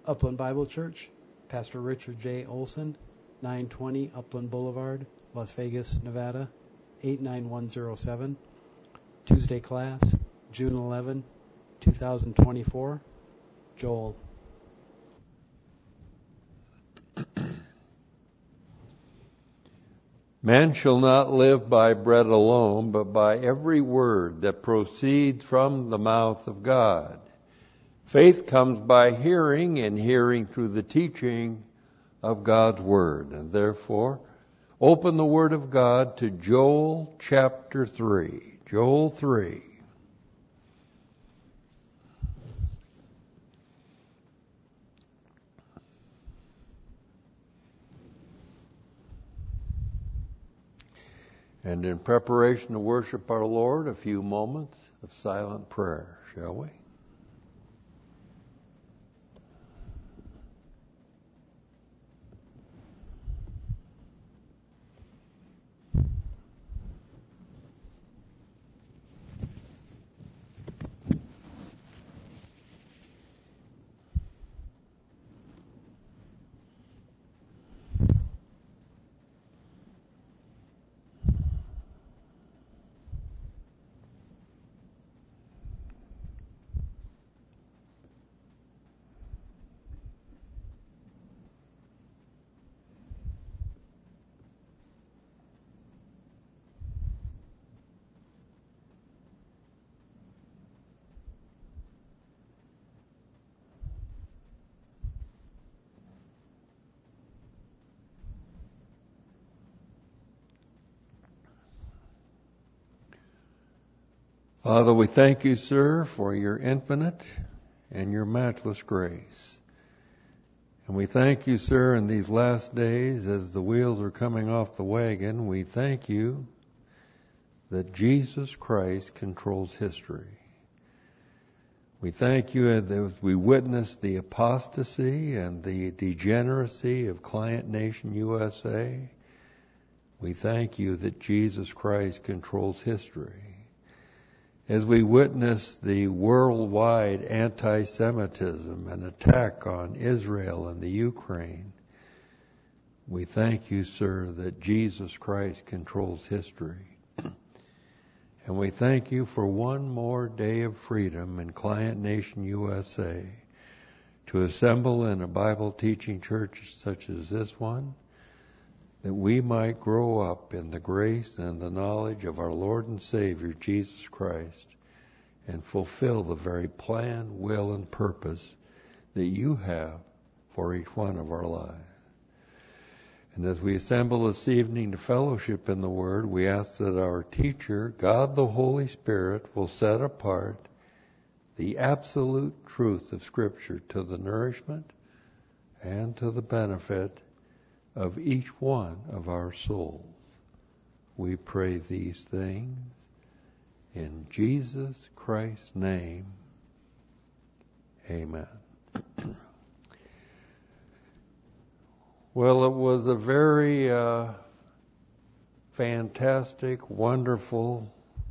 Upland Bible Church, Pastor Richard J. Olson, 920 Upland Boulevard, Las Vegas, Nevada, 89107. Tuesday class, June 11, 2024. Joel. Man shall not live by bread alone, but by every word that proceeds from the mouth of God. Faith comes by hearing, and hearing through the teaching of God's Word. And therefore, open the Word of God to Joel chapter 3. Joel 3. And in preparation to worship our Lord, a few moments of silent prayer, shall we? Father, we thank you, sir, for your infinite and your matchless grace. And we thank you, sir, in these last days as the wheels are coming off the wagon, we thank you that Jesus Christ controls history. We thank you as we witness the apostasy and the degeneracy of Client Nation USA. We thank you that Jesus Christ controls history. As we witness the worldwide anti-Semitism and attack on Israel and the Ukraine, we thank you, sir, that Jesus Christ controls history. And we thank you for one more day of freedom in Client Nation USA to assemble in a Bible teaching church such as this one, that we might grow up in the grace and the knowledge of our Lord and Savior, Jesus Christ, and fulfill the very plan, will, and purpose that you have for each one of our lives. And as we assemble this evening to fellowship in the Word, we ask that our teacher, God the Holy Spirit, will set apart the absolute truth of Scripture to the nourishment and to the benefit of each one of our souls. We pray these things in Jesus Christ's name. Amen. Well, it was a very fantastic, wonderful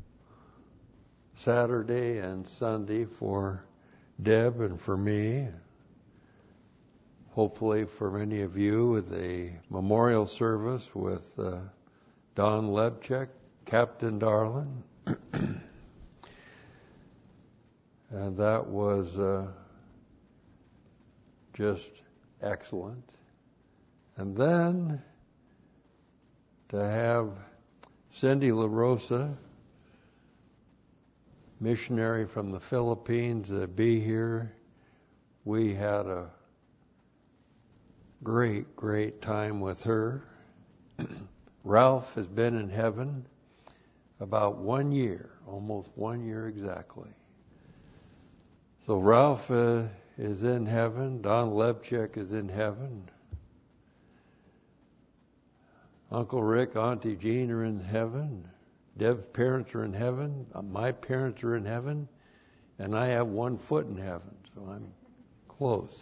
Saturday and Sunday for Deb and for me. Hopefully for many of you, with a memorial service with Don Lebchek, Captain Darlin. And that was just excellent. And then to have Cindy LaRosa, missionary from the Philippines, be here. We had a great time with her. Ralph has been in heaven about 1 year, almost 1 year exactly. So Ralph is in heaven. Don Lebchek is in heaven. Uncle Rick, Auntie Jean are in heaven. Deb's parents are in heaven. My parents are in heaven. And I have 1 foot in heaven, so I'm close.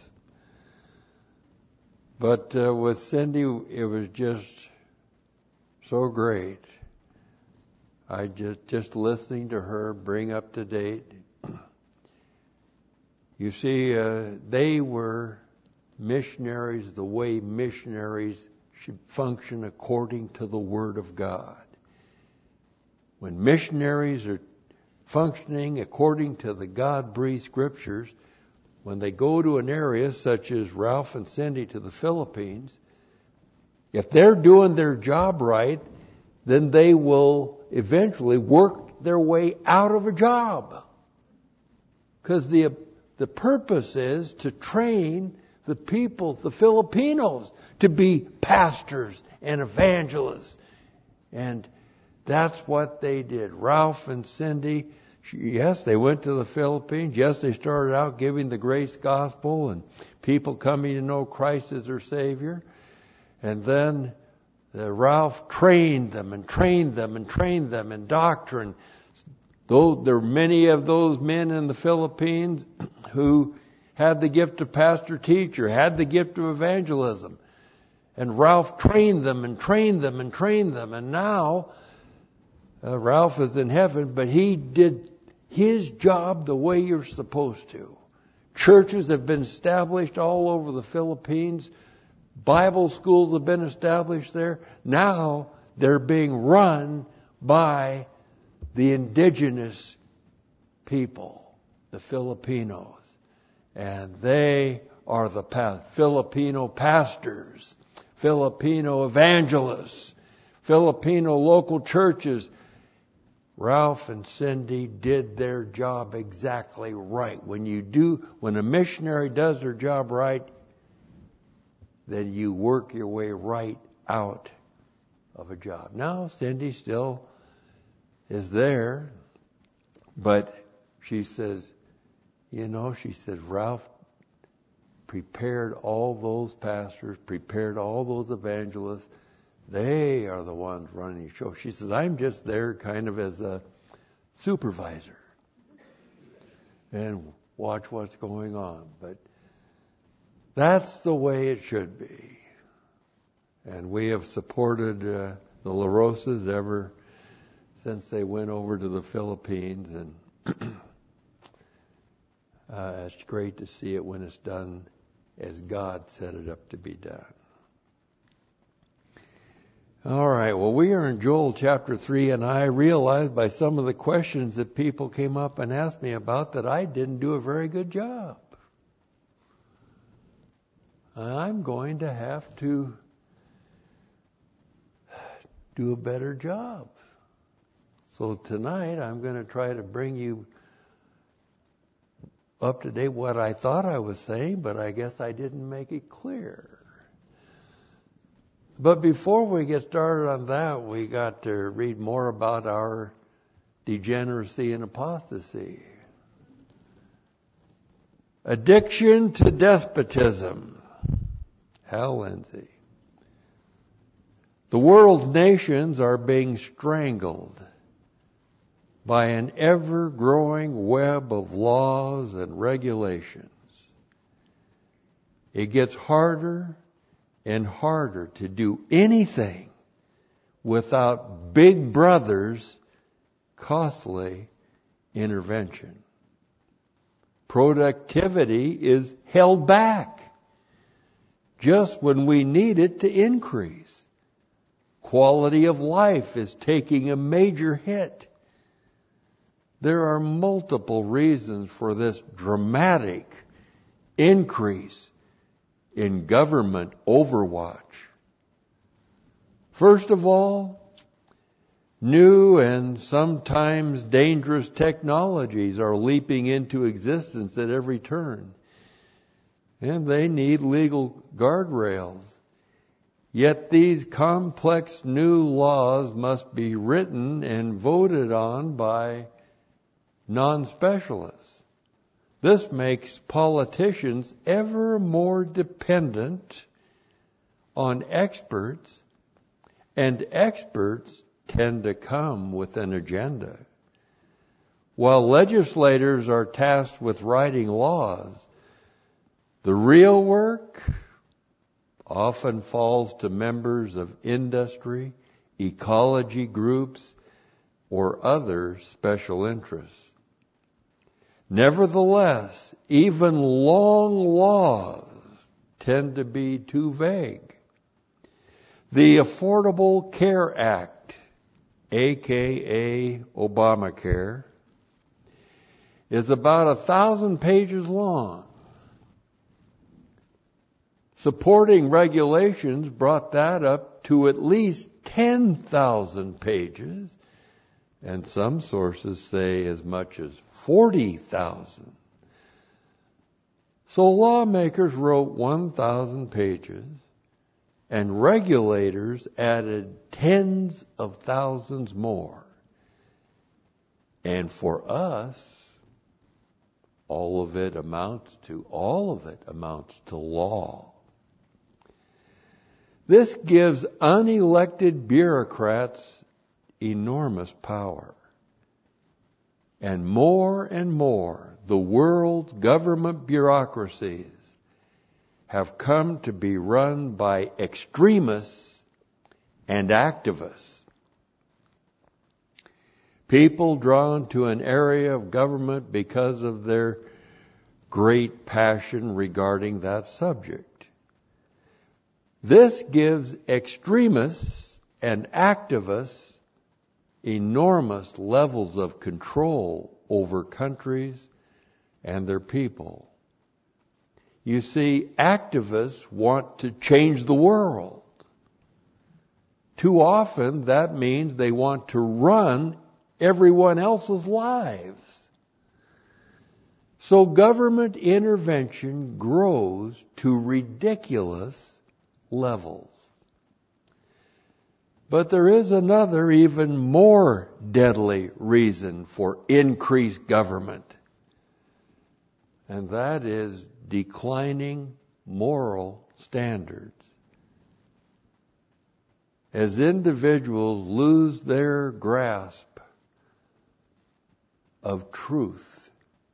But with Cindy, it was just so great. I just listening to her bring up to date. You see, they were missionaries the way missionaries should function according to the Word of God. When missionaries are functioning according to the God-breathed Scriptures, when they go to an area such as Ralph and Cindy to the Philippines, if they're doing their job right, then they will eventually work their way out of a job. Because the purpose is to train the people, the Filipinos, to be pastors and evangelists. And that's what they did. Ralph and Cindy, yes, they went to the Philippines. Yes, they started out giving the grace gospel and people coming to know Christ as their Savior. And then Ralph trained them and trained them and trained them in doctrine. Though there are many of those men in the Philippines who had the gift of pastor-teacher, had the gift of evangelism. And Ralph trained them and trained them and trained them. And now Ralph is in heaven, but he did his job the way you're supposed to. Churches have been established all over the Philippines. Bible schools have been established there. Now they're being run by the indigenous people, the Filipinos. And they are the Filipino pastors, Filipino evangelists, Filipino local churches. Ralph and Cindy did their job exactly right. When a missionary does their job right, then you work your way right out of a job. Now, Cindy still is there, but she says, Ralph prepared all those pastors, prepared all those evangelists. They are the ones running the show. She says, I'm just there kind of as a supervisor and watch what's going on. But that's the way it should be. And we have supported the La Rosas ever since they went over to the Philippines. And it's great to see it when it's done as God set it up to be done. All right, well, we are in Joel chapter 3, and I realized by some of the questions that people came up and asked me about that I didn't do a very good job. I'm going to have to do a better job. So tonight I'm going to try to bring you up to date what I thought I was saying, but I guess I didn't make it clear. But before we get started on that, we got to read more about our degeneracy and apostasy. Addiction to despotism. Hal Lindsey. The world's nations are being strangled by an ever-growing web of laws and regulations. It gets harder and harder to do anything without Big Brother's costly intervention. Productivity is held back just when we need it to increase. Quality of life is taking a major hit. There are multiple reasons for this dramatic increase in government overwatch. First of all, new and sometimes dangerous technologies are leaping into existence at every turn, and they need legal guardrails. Yet these complex new laws must be written and voted on by non-specialists. This makes politicians ever more dependent on experts, and experts tend to come with an agenda. While legislators are tasked with writing laws, the real work often falls to members of industry, ecology groups, or other special interests. Nevertheless, even long laws tend to be too vague. The Affordable Care Act, aka Obamacare, is about 1,000 pages long. Supporting regulations brought that up to at least 10,000 pages, and some sources say as much as 40,000. So lawmakers wrote 1,000 pages, and regulators added tens of thousands more. And for us, all of it amounts to law. This gives unelected bureaucrats enormous power. And more, the world's government bureaucracies have come to be run by extremists and activists. People drawn to an area of government because of their great passion regarding that subject. This gives extremists and activists enormous levels of control over countries and their people. You see, activists want to change the world. Too often, that means they want to run everyone else's lives. So government intervention grows to ridiculous levels. But there is another, even more deadly reason for increased government, and that is declining moral standards. As individuals lose their grasp of truth,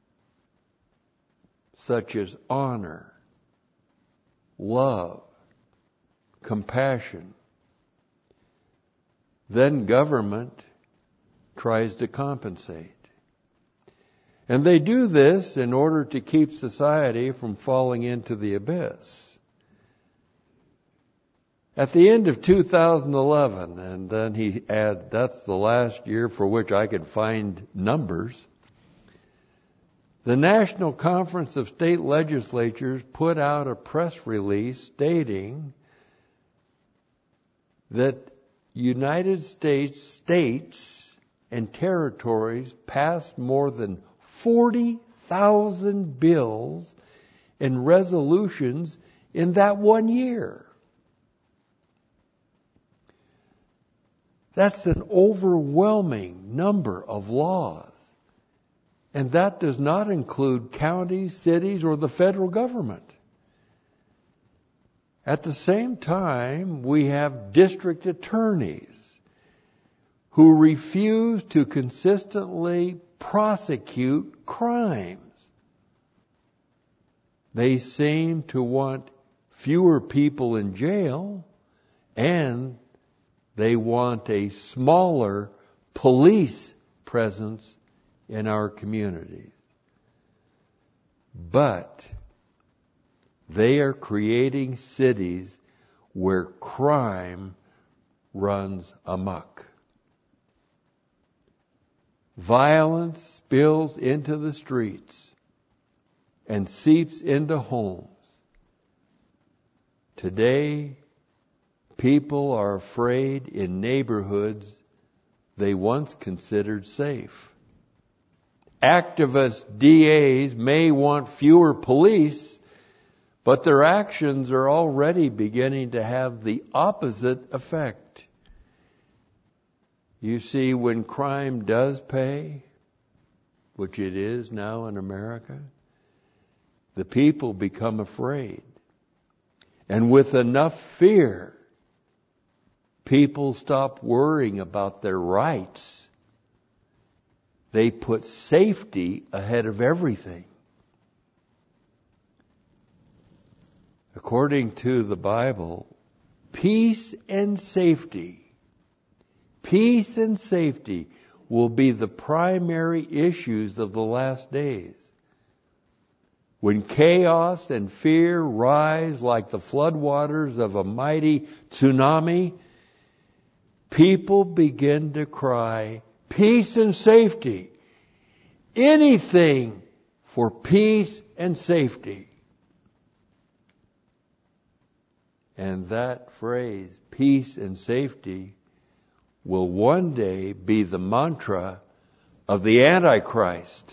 such as honor, love, compassion, then government tries to compensate. And they do this in order to keep society from falling into the abyss. At the end of 2011, and then he adds, that's the last year for which I could find numbers, the National Conference of State Legislatures put out a press release stating that United States and territories passed more than 40,000 bills and resolutions in that 1 year. That's an overwhelming number of laws. And that does not include counties, cities, or the federal government. At the same time, we have district attorneys who refuse to consistently prosecute crimes. They seem to want fewer people in jail, and they want a smaller police presence in our communities. But they are creating cities where crime runs amok. Violence spills into the streets and seeps into homes. Today, people are afraid in neighborhoods they once considered safe. Activist DAs may want fewer police, but their actions are already beginning to have the opposite effect. You see, when crime does pay, which it is now in America, the people become afraid. And with enough fear, people stop worrying about their rights. They put safety ahead of everything. According to the Bible, peace and safety will be the primary issues of the last days. When chaos and fear rise like the floodwaters of a mighty tsunami, people begin to cry, peace and safety. Anything for peace and safety. And that phrase, peace and safety, will one day be the mantra of the Antichrist.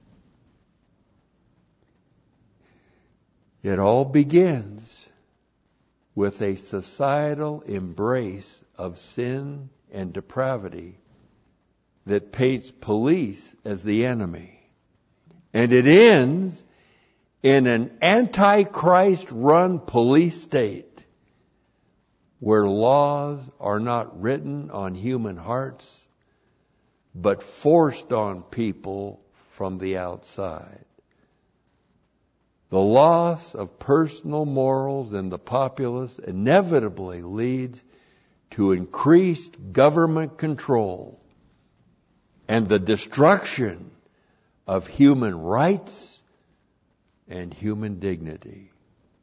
It all begins with a societal embrace of sin and depravity that paints police as the enemy. And it ends in an Antichrist-run police state where laws are not written on human hearts, but forced on people from the outside. The loss of personal morals in the populace inevitably leads to increased government control and the destruction of human rights and human dignity.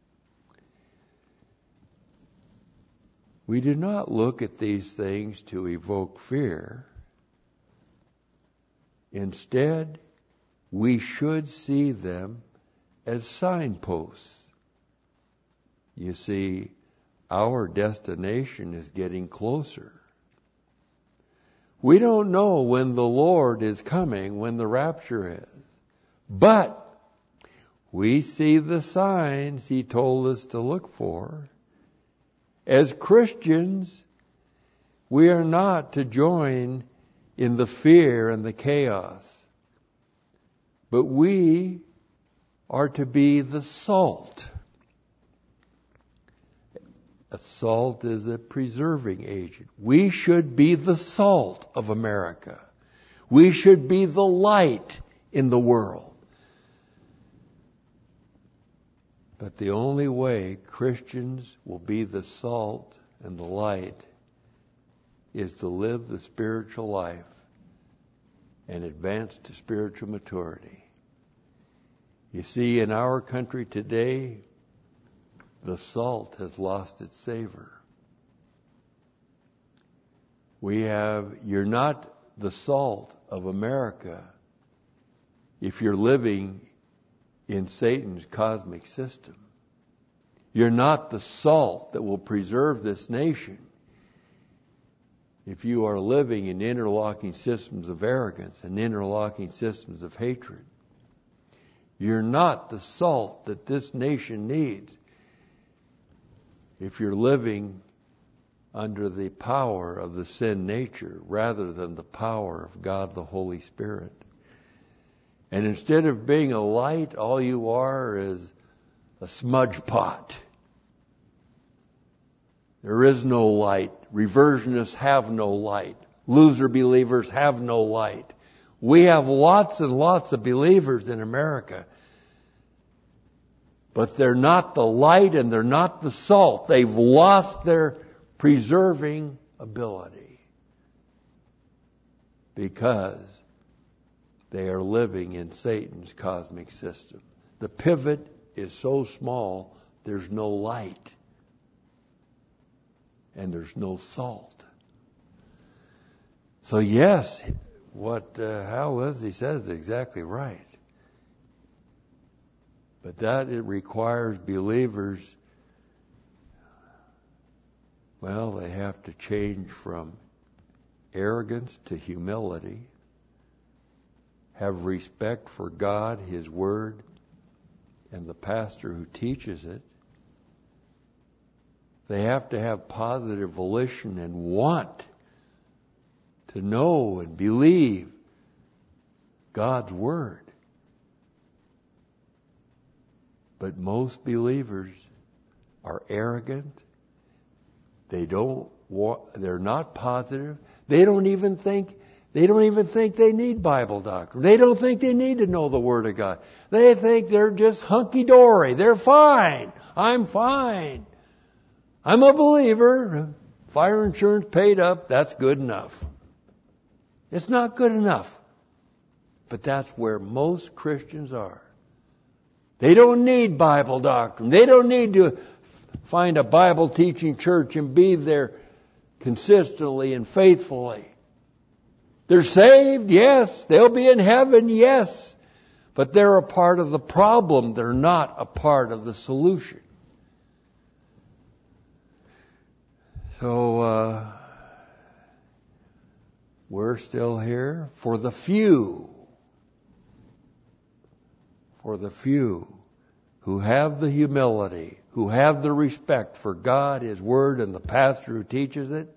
We do not look at these things to evoke fear. Instead, we should see them as signposts. You see, our destination is getting closer. We don't know when the Lord is coming, when the rapture is. But we see the signs He told us to look for. As Christians, we are not to join in the fear and the chaos, but we are to be the salt. A salt is a preserving agent. We should be the salt of America. We should be the light in the world. But the only way Christians will be the salt and the light is to live the spiritual life and advance to spiritual maturity. You see, in our country today, the salt has lost its savor. You're not the salt of America if you're living in Satan's cosmic system. You're not the salt that will preserve this nation if you are living in interlocking systems of arrogance and interlocking systems of hatred. You're not the salt that this nation needs if you're living under the power of the sin nature rather than the power of God the Holy Spirit. And instead of being a light, all you are is a smudge pot. There is no light. Reversionists have no light. Loser believers have no light. We have lots and lots of believers in America. But they're not the light and they're not the salt. They've lost their preserving ability because they are living in Satan's cosmic system. The pivot is so small, there's no light and there's no salt. So yes, what Hal Leslie says is exactly right. But that it requires believers, well, they have to change from arrogance to humility, have respect for God, His Word, and the pastor who teaches it. They have to have positive volition and want to know and believe God's Word. But most believers are arrogant. They're not positive. They don't even think they need Bible doctrine. They don't think they need to know the Word of God. They think they're just hunky-dory. They're fine. I'm fine. I'm a believer. Fire insurance paid up. That's good enough. It's not good enough. But that's where most Christians are. They don't need Bible doctrine. They don't need to find a Bible teaching church and be there consistently and faithfully. They're saved, yes. They'll be in heaven, yes. But they're a part of the problem. They're not a part of the solution. So, we're still here for the few. For the few who have the humility, who have the respect for God, His Word, and the pastor who teaches it.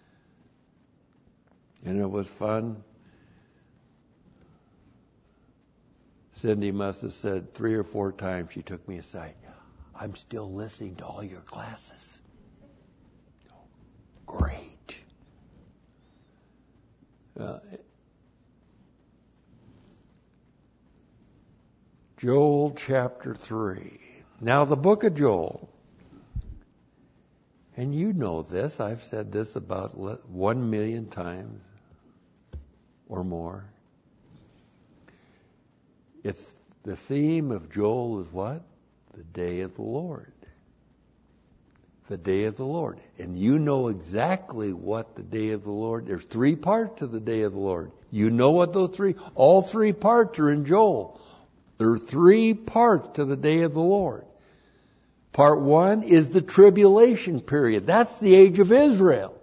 And it was fun. Cindy must have said 3 or 4 times, she took me aside, I'm still listening to all your classes. Great. Joel chapter 3. Now the book of Joel, and you know this, I've said this about 1 million times or more. It's the theme of Joel is what? The day of the Lord. The day of the Lord. And you know exactly what the day of the Lord, there's 3 parts to the day of the Lord. You know what those 3, all 3 parts are in Joel. There are 3 parts to the day of the Lord. Part 1 is the tribulation period. That's the age of Israel.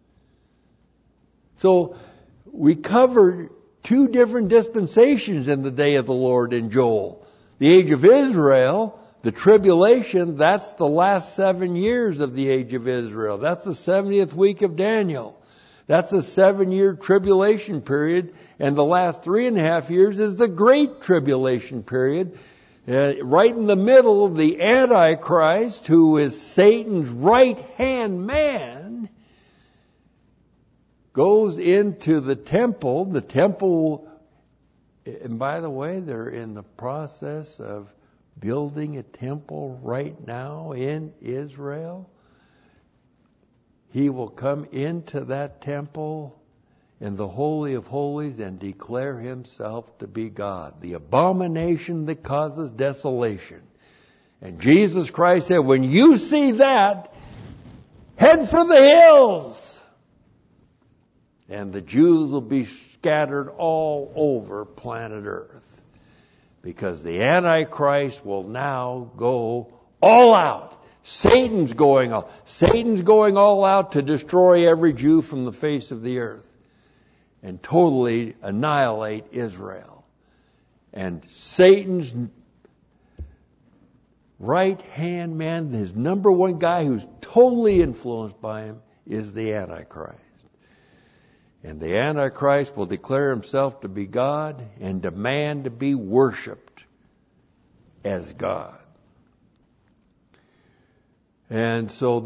So we covered 2 different dispensations in the day of the Lord in Joel. The age of Israel, the tribulation, that's the last 7 years of the age of Israel. That's the 70th week of Daniel. That's the 7-year tribulation period. And the last 3.5 years is the great tribulation period. Right in the middle, the Antichrist, who is Satan's right-hand man, goes into the temple. The temple, and by the way, they're in the process of building a temple right now in Israel. He will come into that temple in the Holy of Holies and declare Himself to be God, the abomination that causes desolation. And Jesus Christ said, when you see that, head for the hills. And the Jews will be scattered all over planet Earth. Because the Antichrist will now go all out. Satan's going all out to destroy every Jew from the face of the earth. And totally annihilate Israel. And Satan's right-hand man, his number 1 guy who's totally influenced by him, is the Antichrist. And the Antichrist will declare himself to be God and demand to be worshipped as God. And so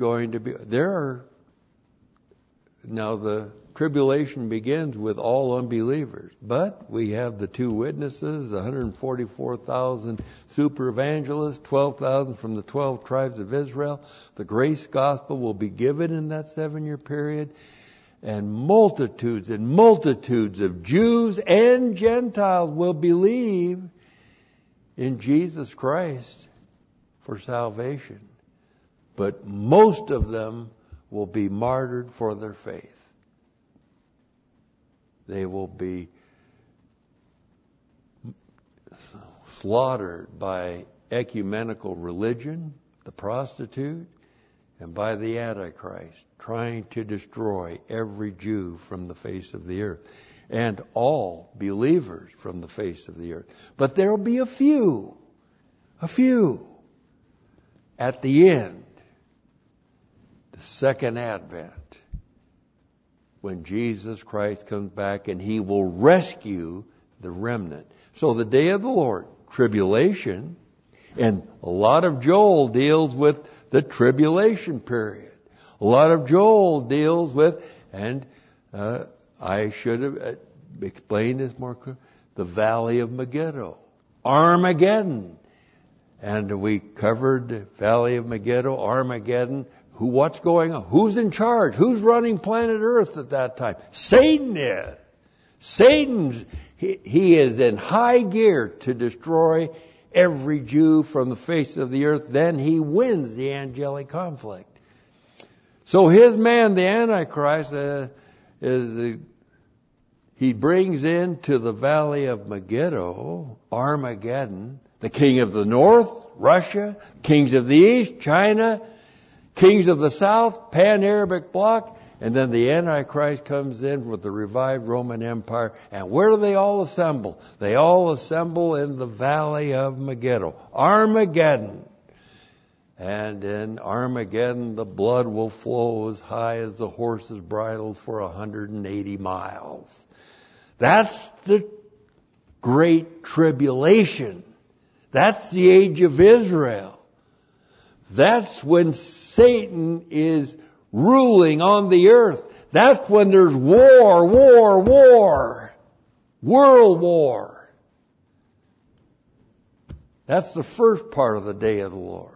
now the tribulation begins with all unbelievers. But we have the 2 witnesses, 144,000 super evangelists, 12,000 from the 12 tribes of Israel. The grace gospel will be given in that 7-year period. And multitudes of Jews and Gentiles will believe in Jesus Christ for salvation. But most of them will be martyred for their faith. They will be slaughtered by ecumenical religion, the prostitute, and by the Antichrist, trying to destroy every Jew from the face of the earth, and all believers from the face of the earth. But there will be a few at the end, the second advent, when Jesus Christ comes back and He will rescue the remnant. So the day of the Lord, tribulation, and a lot of Joel deals with the tribulation period. A lot of Joel deals with, and I should have explained this more clearly, the Valley of Megiddo, Armageddon. And we covered the Valley of Megiddo, Armageddon. What's going on? Who's in charge? Who's running planet Earth at that time? Satan is. He is in high gear to destroy every Jew from the face of the earth, then he wins the angelic conflict. So his man, the Antichrist, he brings into the valley of Megiddo, Armageddon, the king of the north, Russia, kings of the east, China, kings of the south, Pan-Arabic bloc, and then the Antichrist comes in with the revived Roman Empire. And where do they all assemble? They all assemble in the valley of Megiddo, Armageddon. And in Armageddon, the blood will flow as high as the horse's bridles for 180 miles. That's the great tribulation. That's the age of Israel. That's when Satan is ruling on the earth. That's when there's war, world war. That's the first part of the day of the Lord.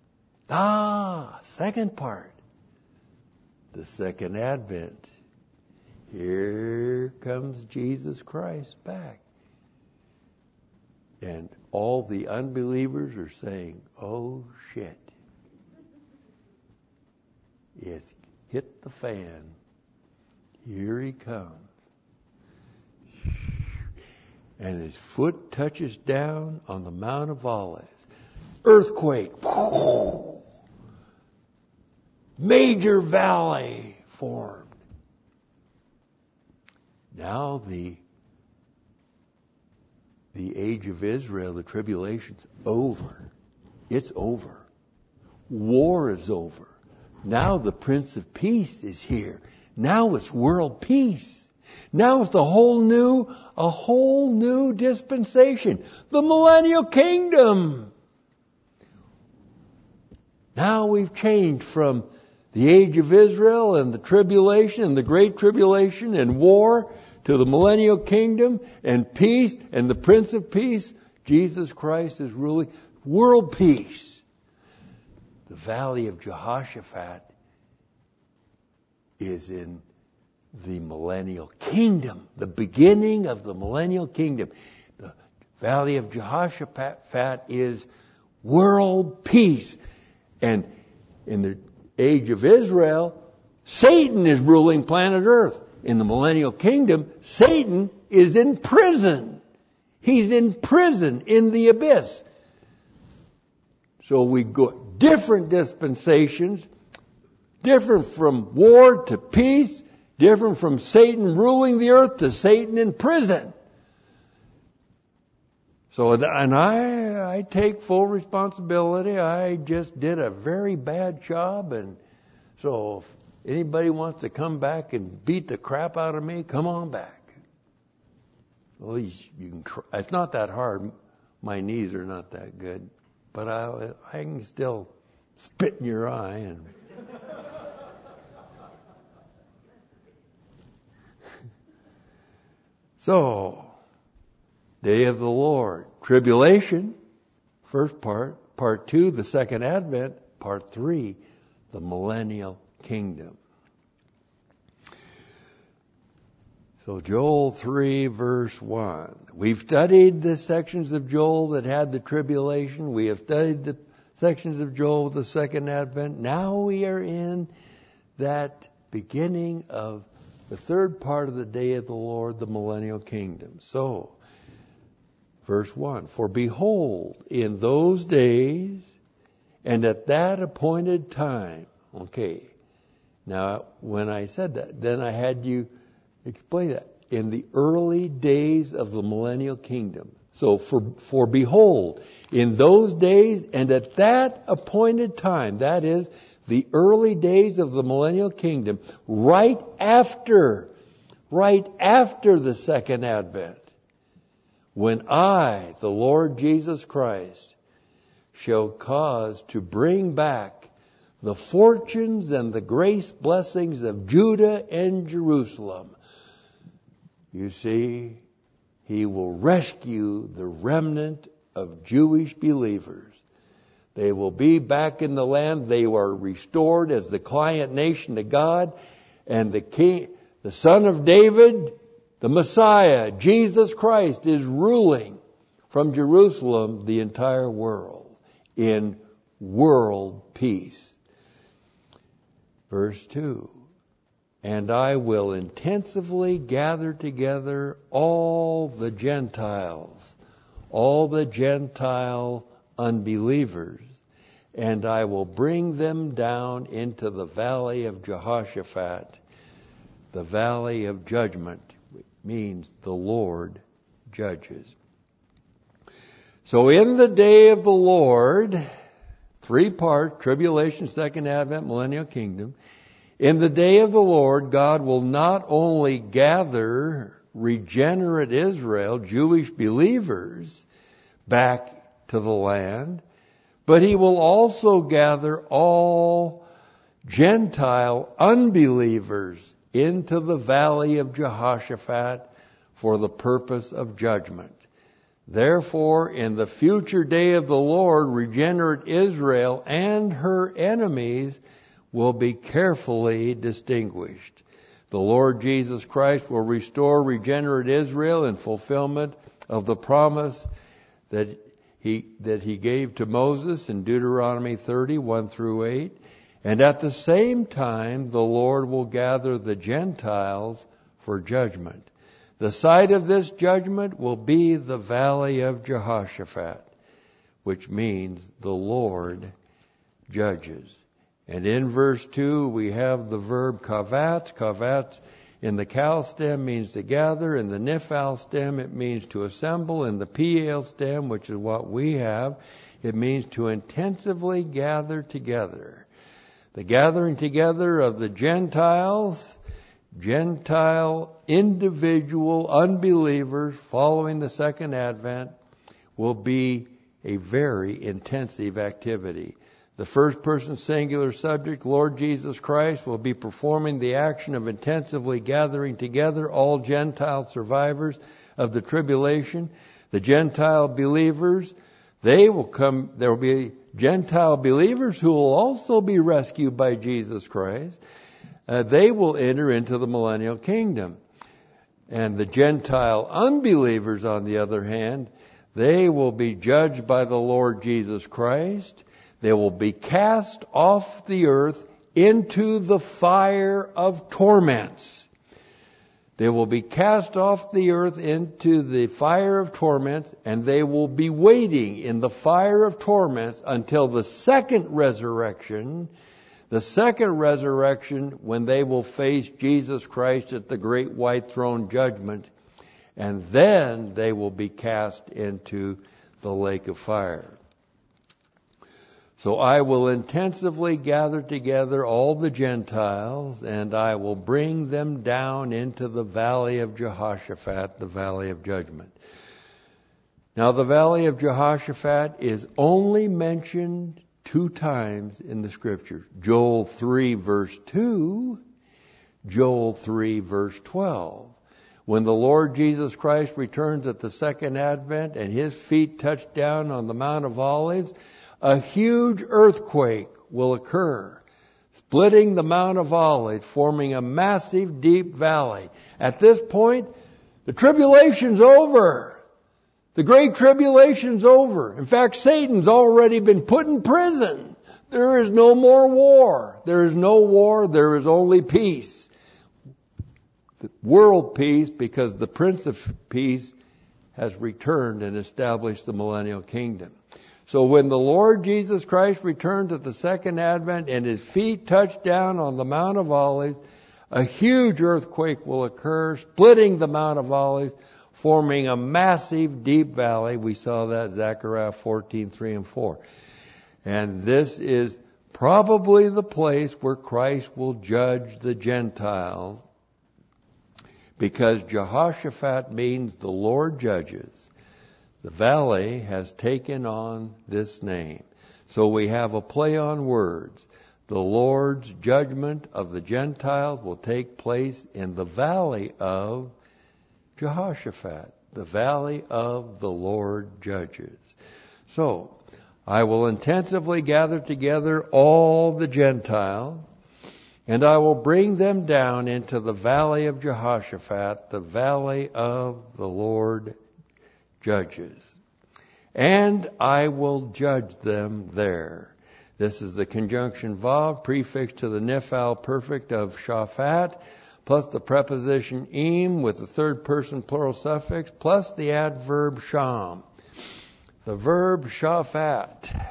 Second part. The second advent. Here comes Jesus Christ back. And all the unbelievers are saying, oh shit. It's hit the fan. Here he comes. And his foot touches down on the Mount of Olives. Earthquake. Major valley formed. Now the age of Israel, the tribulation's over. It's over. War is over. Now the Prince of Peace is here. Now it's world peace. Now it's a whole new dispensation. The millennial kingdom. Now we've changed from the age of Israel and the tribulation and the great tribulation and war to the millennial kingdom and peace and the Prince of Peace. Jesus Christ is ruling world peace. The valley of Jehoshaphat is in the millennial kingdom, the beginning of the millennial kingdom. The valley of Jehoshaphat is world peace. And in the age of Israel, Satan is ruling planet Earth. In the millennial kingdom, Satan is in prison. He's in prison in the abyss. So we go different dispensations, different from war to peace, different from Satan ruling the earth to Satan in prison. So, and I take full responsibility. I just did a very bad job, and so if anybody wants to come back and beat the crap out of me, come on back. Well, you can try. It's not that hard. My knees are not that good. But I can still spit in your eye. And so, day of the Lord. Tribulation, first part. Part 2, the second advent. Part 3, the millennial kingdom. So Joel 3 verse 1. We've studied the sections of Joel that had the tribulation. We have studied the sections of Joel with the second advent. Now we are in that beginning of the third part of the day of the Lord, the millennial kingdom. So, verse 1. For behold, in those days and at that appointed time. Okay. Now, when I said that, then I had you explain that. In the early days of the millennial kingdom. So for behold, in those days and at that appointed time, that is the early days of the millennial kingdom, right after the second advent, when I, the Lord Jesus Christ, shall cause to bring back the fortunes and the grace blessings of Judah and Jerusalem. You see, he will rescue the remnant of Jewish believers. They will be back in the land. They are restored as the client nation to God. And the king, the son of David, the Messiah, Jesus Christ, is ruling from Jerusalem the entire world in world peace. Verse 2, and I will intensively gather together all the Gentiles, all the Gentile unbelievers, and I will bring them down into the valley of Jehoshaphat. The valley of judgment means the Lord judges. So in the day of the Lord, 3 parts, tribulation, second advent, millennial kingdom. In the day of the Lord, God will not only gather regenerate Israel, Jewish believers, back to the land, but He will also gather all Gentile unbelievers into the valley of Jehoshaphat for the purpose of judgment. Therefore, in the future day of the Lord, regenerate Israel and her enemies will be carefully distinguished. The Lord Jesus Christ will restore regenerate Israel in fulfillment of the promise that he gave to Moses in Deuteronomy 30:1-8. And at the same time, the Lord will gather the Gentiles for judgment. The site of this judgment will be the valley of Jehoshaphat, which means the Lord judges. And in verse 2, we have the verb kavat. Kavat in the kal stem means to gather. In the nifal stem, it means to assemble. In the piel stem, which is what we have, it means to intensively gather together. The gathering together of the Gentiles, Gentile individual unbelievers following the second advent, will be a very intensive activity. The first person singular subject, Lord Jesus Christ, will be performing the action of intensively gathering together all Gentile survivors of the tribulation. The Gentile believers, there will be Gentile believers who will also be rescued by Jesus Christ. They will enter into the millennial kingdom. And the Gentile unbelievers, on the other hand, they will be judged by the Lord Jesus Christ. They will be cast off the earth into the fire of torments. They will be cast off the earth into the fire of torments, and they will be waiting in the fire of torments until the second resurrection, when they will face Jesus Christ at the great white throne judgment, and then they will be cast into the lake of fire. So I will intensively gather together all the Gentiles, and I will bring them down into the valley of Jehoshaphat, the valley of judgment. Now the valley of Jehoshaphat is only mentioned 2 times in the Scriptures. Joel 3 verse 2, Joel 3 verse 12. When the Lord Jesus Christ returns at the second advent and His feet touch down on the Mount of Olives, a huge earthquake will occur, splitting the Mount of Olives, forming a massive deep valley. At this point, the tribulation's over. The great tribulation's over. In fact, Satan's already been put in prison. There is no more war. There is no war. There is only peace. World peace, because the Prince of Peace has returned and established the millennial kingdom. So when the Lord Jesus Christ returns at the second advent and His feet touch down on the Mount of Olives, a huge earthquake will occur, splitting the Mount of Olives, forming a massive deep valley. We saw that Zechariah 14:3-4. And this is probably the place where Christ will judge the Gentiles, because Jehoshaphat means the Lord judges. The valley has taken on this name. So we have a play on words. The Lord's judgment of the Gentiles will take place in the valley of Jehoshaphat, the valley of the Lord judges. So, I will intensively gather together all the Gentiles, and I will bring them down into the valley of Jehoshaphat, the valley of the Lord judges. and I will judge them there. This is the conjunction vav prefixed to the nifal perfect of shaphat, plus the preposition im with the third person plural suffix, plus the adverb sham. The verb shaphat.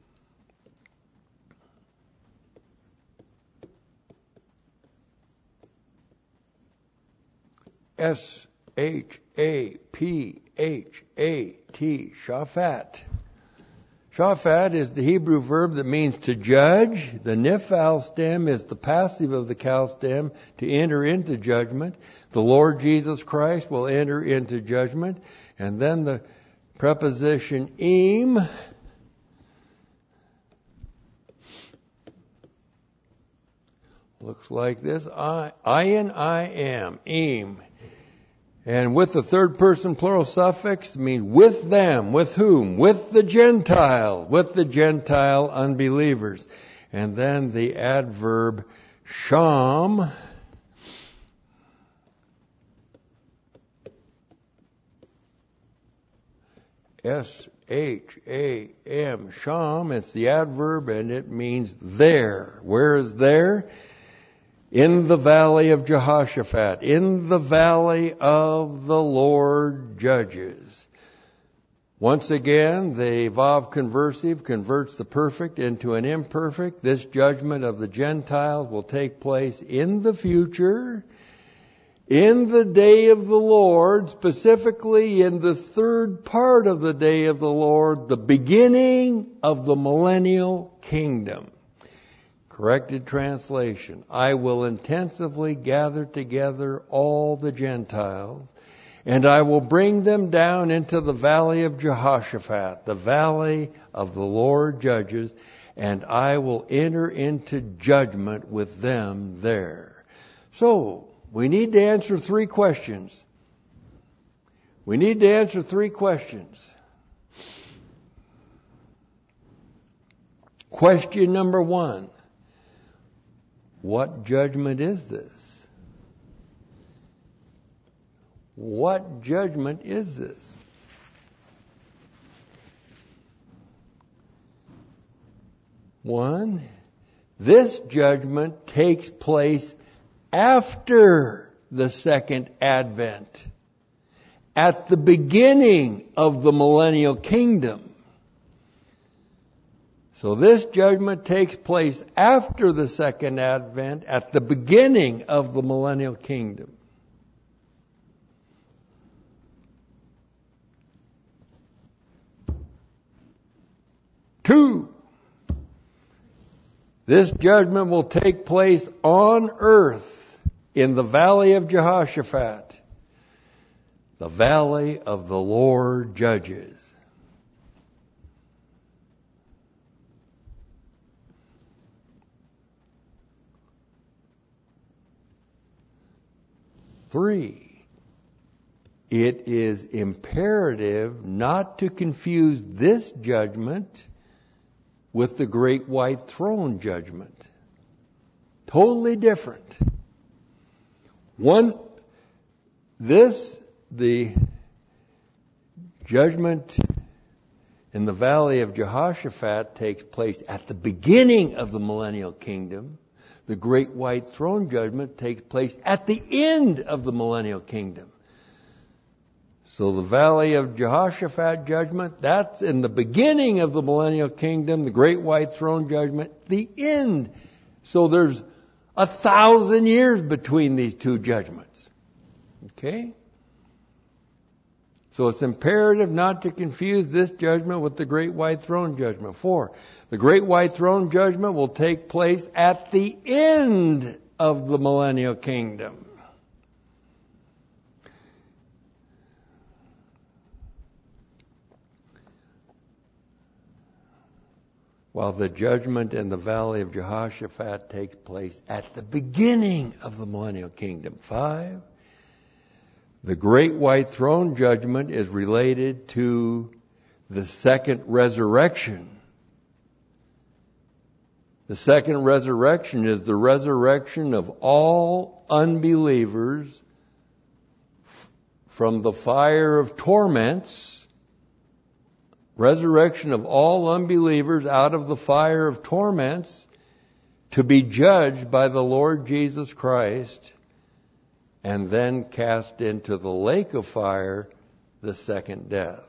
S-H-A-P-H-A-T, shaphat. Shaphat is the Hebrew verb that means to judge. The nifal stem is the passive of the kal stem, to enter into judgment. The Lord Jesus Christ will enter into judgment. And then the preposition im looks like this. I am, im. And with the third person plural suffix means with them. With whom? With the Gentiles. With the Gentile unbelievers. And then the adverb sham. S-H-A-M. Sham. It's the adverb and it means there. Where is there? In the valley of Jehoshaphat, in the valley of the Lord judges. Once again, the vav conversive converts the perfect into an imperfect. This judgment of the Gentiles will take place in the future, in the day of the Lord, specifically in the third part of the day of the Lord, the beginning of the millennial kingdom. Corrected translation. I will intensively gather together all the Gentiles, and I will bring them down into the valley of Jehoshaphat, the valley of the Lord judges, and I will enter into judgment with them there. So, we need to answer three questions. Question number one. What judgment is this? What judgment is this? One, this judgment takes place after the second advent, at the beginning of the millennial kingdom. So this judgment takes place after the second advent, at the beginning of the millennial kingdom. Two, this judgment will take place on earth in the valley of Jehoshaphat, the valley of the Lord judges. Three, it is imperative not to confuse this judgment with the great white throne judgment. Totally different. The judgment in the valley of Jehoshaphat takes place at the beginning of the millennial kingdom. The great white throne judgment takes place at the end of the millennial kingdom. So the valley of Jehoshaphat judgment, that's in the beginning of the millennial kingdom. The great white throne judgment, the end. So there's 1,000 years between these two judgments. Okay? So it's imperative not to confuse this judgment with the great white throne judgment. 4, the great white throne judgment will take place at the end of the millennial kingdom. While the judgment in the valley of Jehoshaphat takes place at the beginning of the millennial kingdom. 5, the great white throne judgment is related to the second resurrection. The second resurrection is the resurrection of all unbelievers from the fire of torments resurrection of all unbelievers out of the fire of torments to be judged by the Lord Jesus Christ and then cast into the lake of fire, the second death.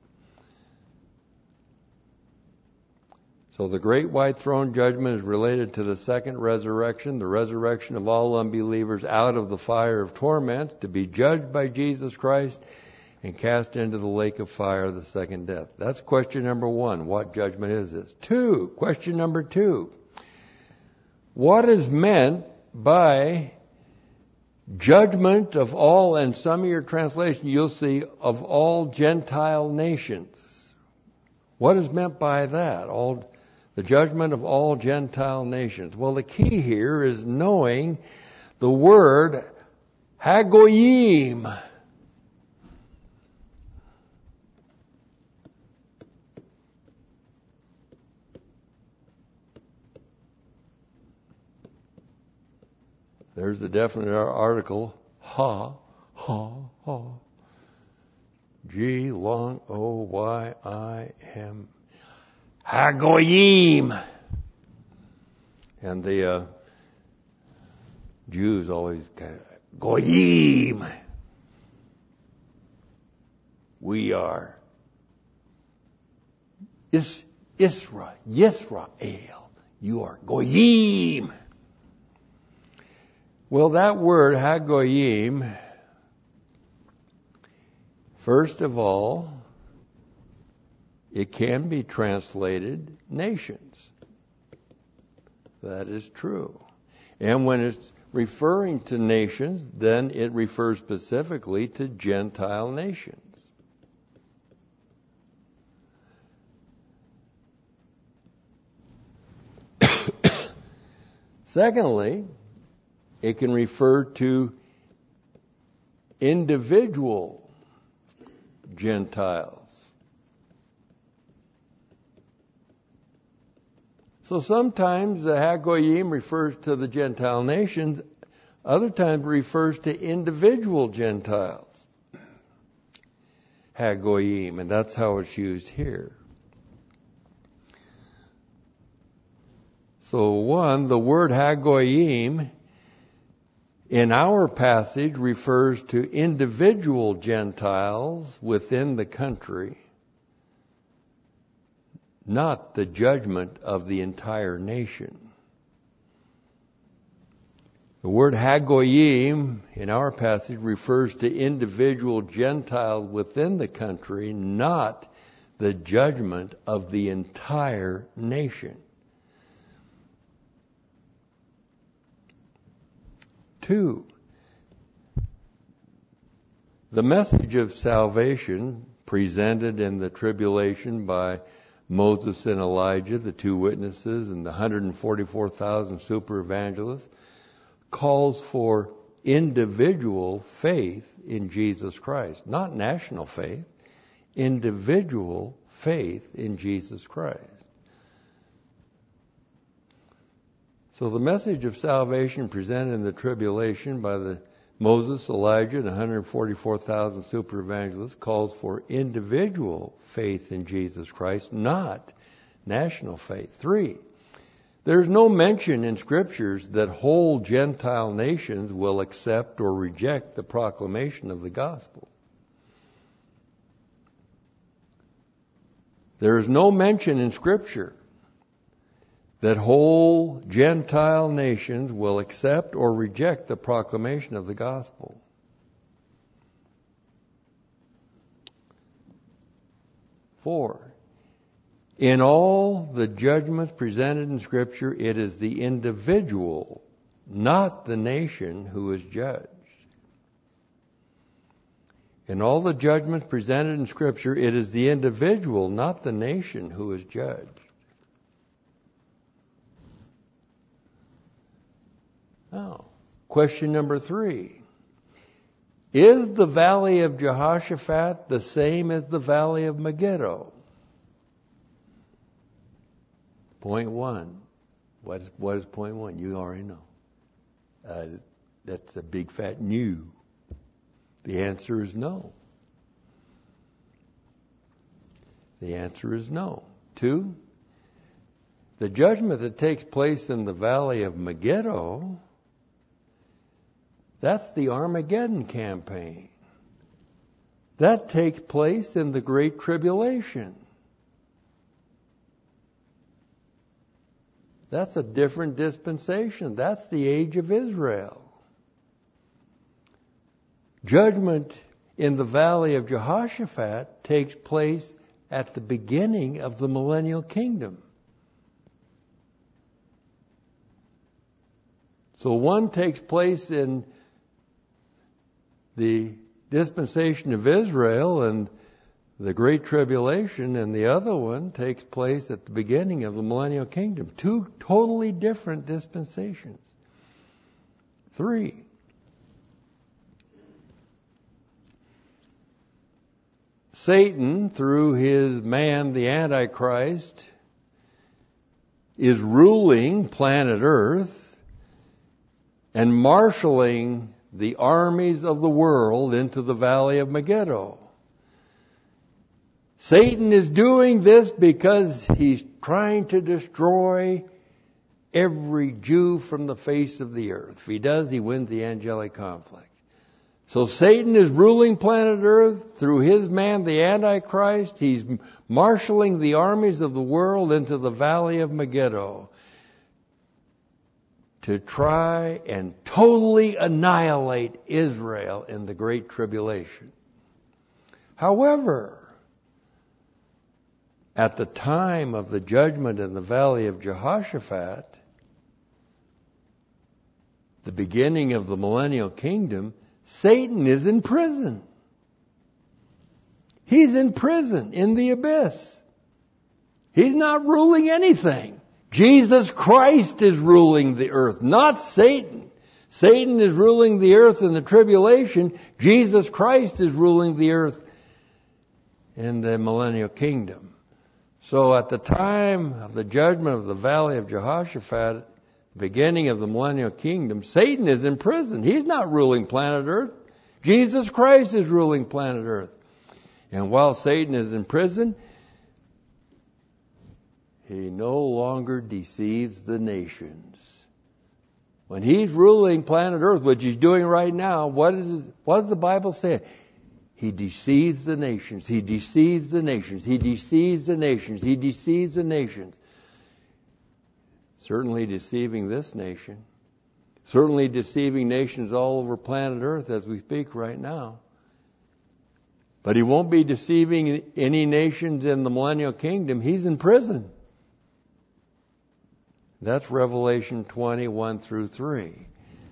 So the great white throne judgment is related to the second resurrection, the resurrection of all unbelievers out of the fire of torment to be judged by Jesus Christ and cast into the lake of fire, the second death. That's question number 1. What judgment is this? Question number 2. What is meant by judgment of all, and some of your translation you'll see, of all Gentile nations? What is meant by that? The judgment of all Gentile nations. Well, the key here is knowing the word Hagoyim. There's the definite article. Ha, ha, ha. G long O-Y-I-M. Hagoyim. And the Jews always kind of, Goyim. We are Israel. You are Goyim. Well, that word, Hagoyim, first of all, it can be translated nations. That is true. And when it's referring to nations, then it refers specifically to Gentile nations. Secondly, it can refer to individual Gentiles. So sometimes the Hagoyim refers to the Gentile nations, other times refers to individual Gentiles. Hagoyim, and that's how it's used here. So the word Hagoyim in our passage refers to individual Gentiles within the country, not the judgment of the entire nation. The word Hagoyim in our passage refers to individual Gentiles within the country, not the judgment of the entire nation. 2, the message of salvation presented in the tribulation by Moses and Elijah, the 2 witnesses, and the 144,000 super evangelists, calls for individual faith in Jesus Christ. Not national faith, individual faith in Jesus Christ. So the message of salvation presented in the tribulation by the Moses, Elijah, and 144,000 super evangelists calls for individual faith in Jesus Christ, not national faith. 3, there's no mention in scriptures that whole Gentile nations will accept or reject the proclamation of the gospel. There is no mention in scripture that whole Gentile nations will accept or reject the proclamation of the gospel. 4, in all the judgments presented in Scripture, it is the individual, not the nation, who is judged. In all the judgments presented in Scripture, it is the individual, not the nation, who is judged. Now, question number 3. Is the valley of Jehoshaphat the same as the valley of Megiddo? Point 1. What is point 1? You already know. That's a big fat no. The answer is no. The answer is no. 2, the judgment that takes place in the valley of Megiddo, that's the Armageddon campaign. That takes place in the Great Tribulation. That's a different dispensation. That's the age of Israel. Judgment in the valley of Jehoshaphat takes place at the beginning of the millennial kingdom. So one takes place in the dispensation of Israel and the Great Tribulation, and the other one takes place at the beginning of the millennial kingdom. 2 totally different dispensations. 3, Satan, through his man, the Antichrist, is ruling planet Earth and marshaling the armies of the world into the valley of Megiddo. Satan is doing this because he's trying to destroy every Jew from the face of the earth. If he does, he wins the angelic conflict. So Satan is ruling planet Earth through his man, the Antichrist. He's marshaling the armies of the world into the valley of Megiddo to try and totally annihilate Israel in the Great Tribulation. However, at the time of the judgment in the valley of Jehoshaphat, the beginning of the millennial kingdom, Satan is in prison. He's in prison in the abyss. He's not ruling anything. Jesus Christ is ruling the earth, not Satan. Satan is ruling the earth in the tribulation. Jesus Christ is ruling the earth in the millennial kingdom. So at the time of the judgment of the valley of Jehoshaphat, beginning of the millennial kingdom, Satan is in prison. He's not ruling planet Earth. Jesus Christ is ruling planet Earth. And while Satan is in prison, he no longer deceives the nations. When he's ruling planet Earth, which he's doing right now, what does the Bible say? He deceives the nations. He deceives the nations. He deceives the nations. He deceives the nations. Certainly deceiving this nation. Certainly deceiving nations all over planet Earth as we speak right now. But he won't be deceiving any nations in the millennial kingdom. He's in prison. That's Revelation 21 through 3.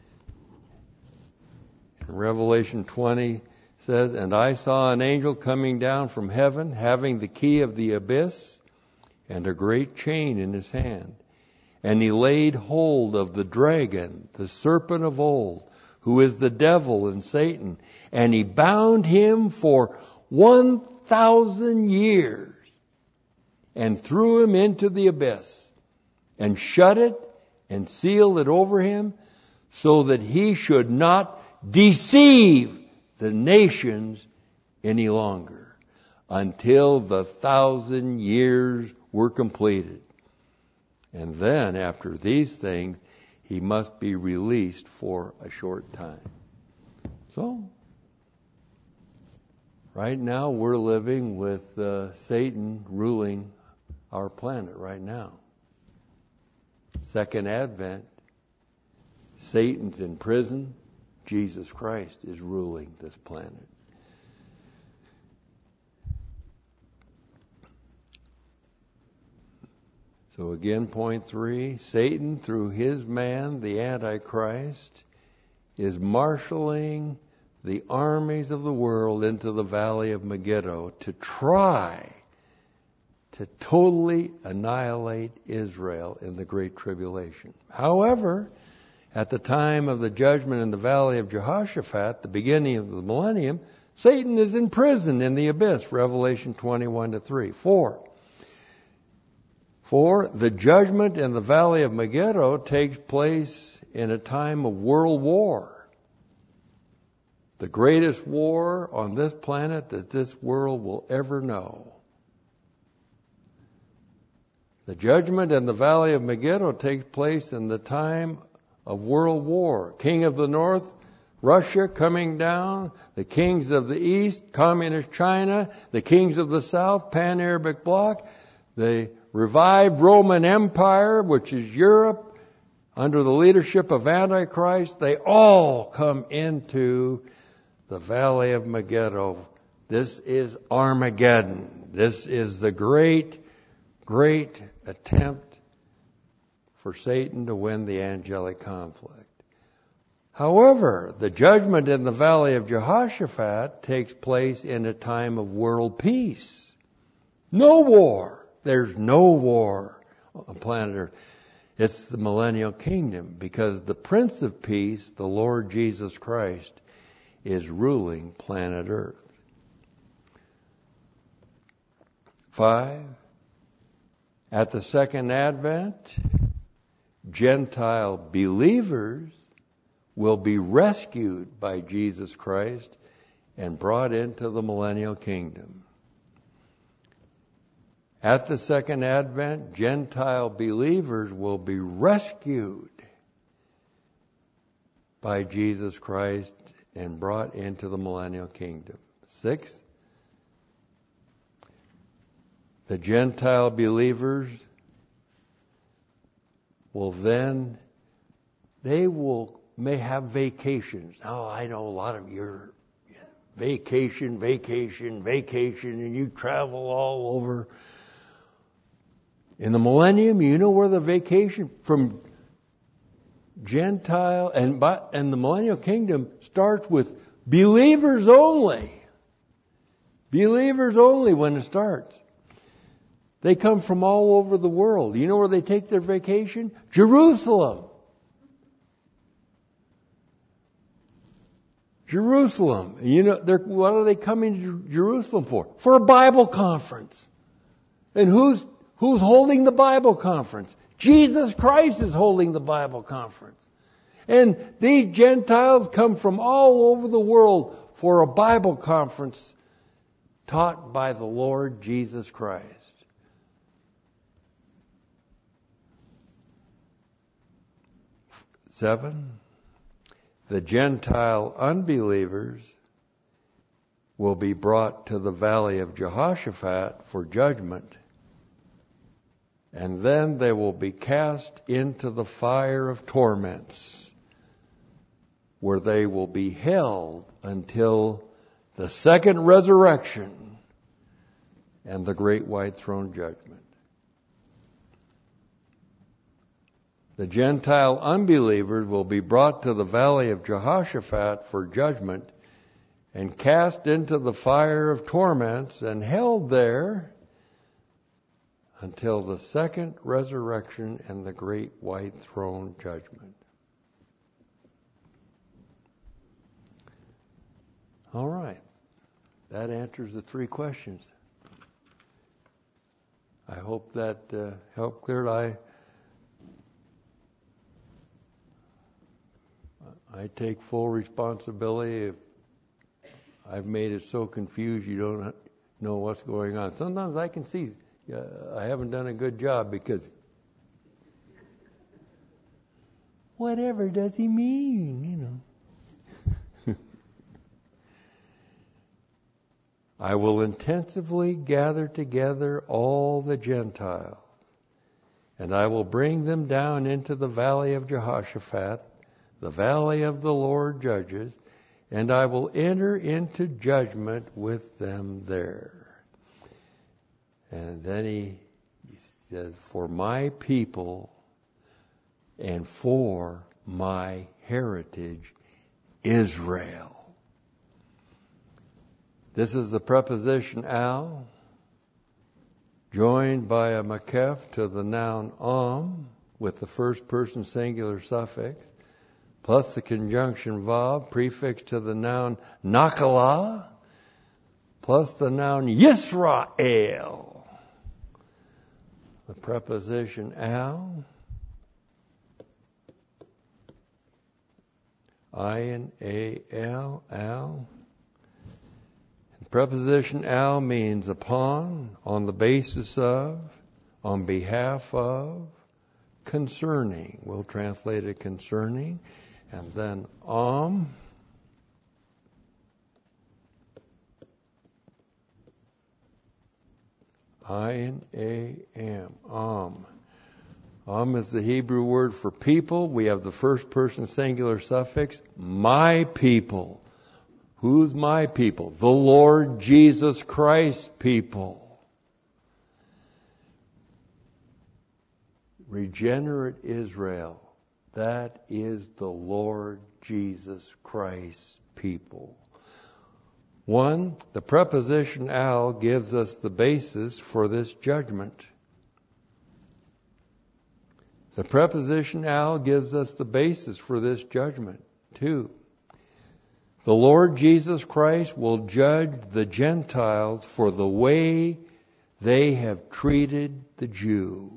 Revelation 20 says, "And I saw an angel coming down from heaven, having the key of the abyss and a great chain in his hand. And he laid hold of the dragon, the serpent of old, who is the devil and Satan. And he bound him for 1,000 years and threw him into the abyss and shut it and sealed it over him so that he should not deceive the nations any longer until the 1,000 years were completed. And then, after these things, he must be released for a short time." So, right now we're living with Satan ruling our planet right now. Second Advent, Satan's in prison. Jesus Christ is ruling this planet. So again, point 3, Satan, through his man, the Antichrist, is marshaling the armies of the world into the valley of Megiddo to try to totally annihilate Israel in the Great Tribulation. However, at the time of the judgment in the valley of Jehoshaphat, the beginning of the millennium, Satan is in prison in the abyss, Revelation 21 to 3. 4, the judgment in the valley of Megiddo takes place in a time of world war. The greatest war on this planet that this world will ever know. The judgment in the valley of Megiddo takes place in the time of world war. King of the north, Russia coming down, the kings of the east, communist China, the kings of the south, Pan-Arabic bloc, the revived Roman Empire, which is Europe, under the leadership of Antichrist, they all come into the valley of Megiddo. This is Armageddon. This is the great, great attempt for Satan to win the angelic conflict. However, the judgment in the valley of Jehoshaphat takes place in a time of world peace. No war. There's no war on planet Earth. It's the millennial kingdom, because the Prince of Peace, the Lord Jesus Christ, is ruling planet Earth. 5. At the second advent, Gentile believers will be rescued by Jesus Christ and brought into the millennial kingdom. At the second advent, Gentile believers will be rescued by Jesus Christ and brought into the millennial kingdom. 6. The Gentile believers will then, may have vacations. Now, I know a lot of your vacation, and you travel all over. In the millennium, you know where the vacation from Gentile and the millennial kingdom starts with believers only. Believers only when it starts. They come from all over the world. You know where they take their vacation? Jerusalem. Jerusalem. You know, what are they coming to Jerusalem for? For a Bible conference. And who's holding the Bible conference? Jesus Christ is holding the Bible conference. And these Gentiles come from all over the world for a Bible conference taught by the Lord Jesus Christ. 7. The Gentile unbelievers will be brought to the valley of Jehoshaphat for judgment, and then they will be cast into the fire of torments, where they will be held until the second resurrection and the great white throne judgment. The Gentile unbelievers will be brought to the valley of Jehoshaphat for judgment and cast into the fire of torments and held there until the second resurrection and the great white throne judgment. All right. That answers the 3 questions. I hope that helped clear it. I take full responsibility if I've made it so confused you don't know what's going on. Sometimes I can see I haven't done a good job because whatever does he mean, you know. I will intensively gather together all the Gentiles, and I will bring them down into the valley of Jehoshaphat, the valley of the Lord judges, and I will enter into judgment with them there. And then he says, for my people and for my heritage, Israel. This is the preposition al, joined by a makef to the noun with the first person singular suffix, plus the conjunction vav, prefix to the noun nakala, plus the noun Yisrael. The preposition al, I-N-A-L, al. Preposition al means upon, on the basis of, on behalf of, concerning. We'll translate it concerning. And then I-N-A-M. Is the Hebrew word for people. We have the first person singular suffix, my people. Who's my people? The Lord Jesus Christ people. Regenerate Israel. That is the Lord Jesus Christ people. 1, the preposition al gives us the basis for this judgment. The preposition al gives us the basis for this judgment. 2, the Lord Jesus Christ will judge the Gentiles for the way they have treated the Jew.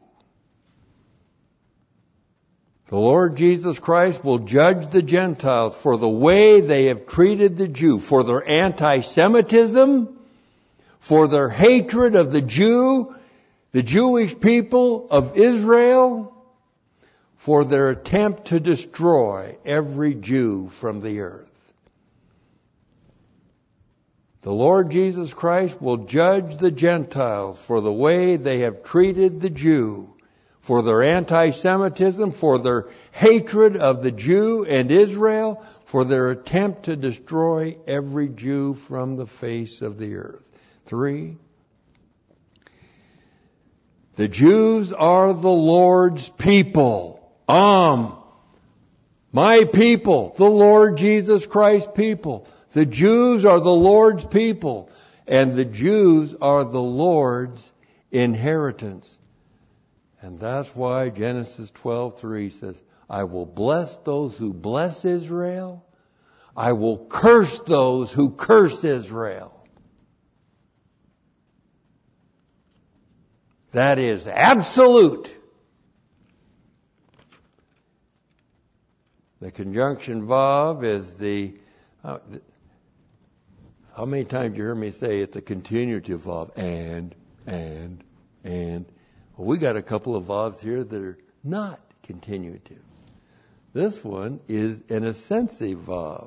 The Lord Jesus Christ will judge the Gentiles for the way they have treated the Jew, for their anti-Semitism, for their hatred of the Jew, the Jewish people of Israel, for their attempt to destroy every Jew from the earth. The Lord Jesus Christ will judge the Gentiles for the way they have treated the Jew, for their anti-Semitism, for their hatred of the Jew and Israel, for their attempt to destroy every Jew from the face of the earth. 3, the Jews are the Lord's people. My people, the Lord Jesus Christ people. The Jews are the Lord's people, and the Jews are the Lord's inheritance. And that's why Genesis 12:3 says, I will bless those who bless Israel. I will curse those who curse Israel. That is absolute. The conjunction vav is the... how many times do you hear me say it's a continuative vav? And. Well, we got a couple of vavs here that are not continuative. This one is an assensive vav.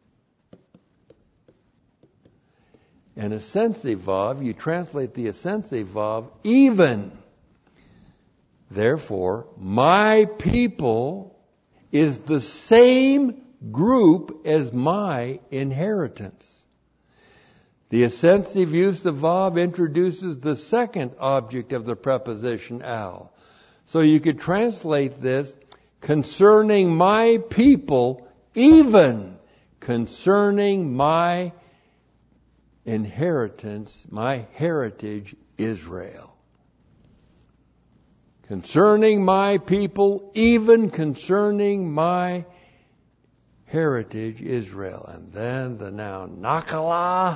An assensive vav, you translate the assensive vav even. Therefore, my people is the same group as my inheritance. The assensive use of vav introduces the second object of the preposition al. So you could translate this, concerning my people, even concerning my inheritance, my heritage, Israel. Concerning my people, even concerning my heritage, Israel. And then the noun nakala.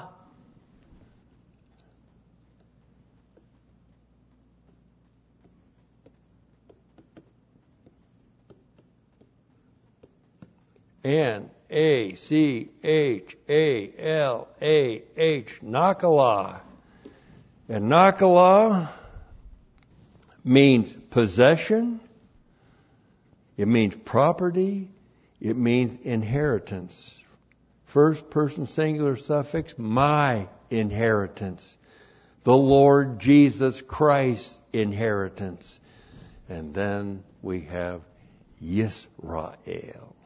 N-A-C-H-A-L-A-H, Nakala. And Nakala means possession, it means property, it means inheritance. First person singular suffix, my inheritance. The Lord Jesus Christ's inheritance. And then we have Yisrael.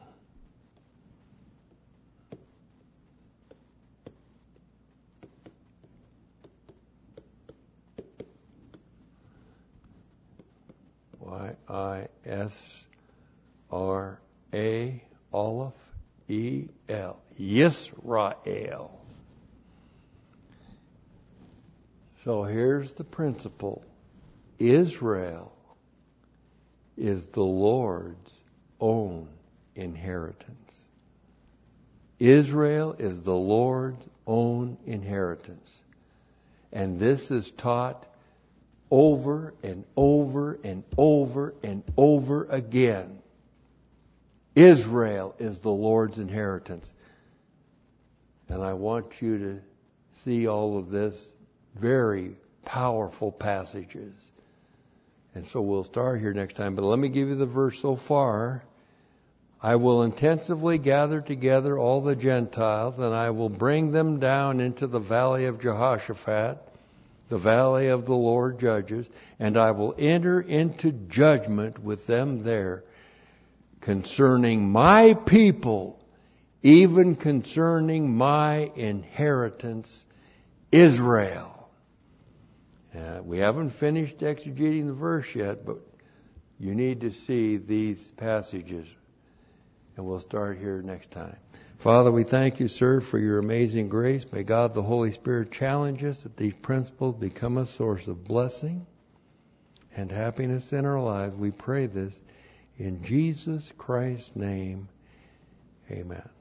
Y-I-S-R-A, Aleph, E-L, Yisrael. So here's the principle. Israel is the Lord's own inheritance. Israel is the Lord's own inheritance. And this is taught over and over and over and over again. Israel is the Lord's inheritance. And I want you to see all of this very powerful passages. And so we'll start here next time. But let me give you the verse so far. I will intensively gather together all the Gentiles, and I will bring them down into the valley of Jehoshaphat, the valley of the Lord judges, and I will enter into judgment with them there concerning my people, even concerning my inheritance, Israel. We haven't finished exegeting the verse yet, but you need to see these passages. And we'll start here next time. Father, we thank you, sir, for your amazing grace. May God the Holy Spirit challenge us that these principles become a source of blessing and happiness in our lives. We pray this in Jesus Christ's name. Amen.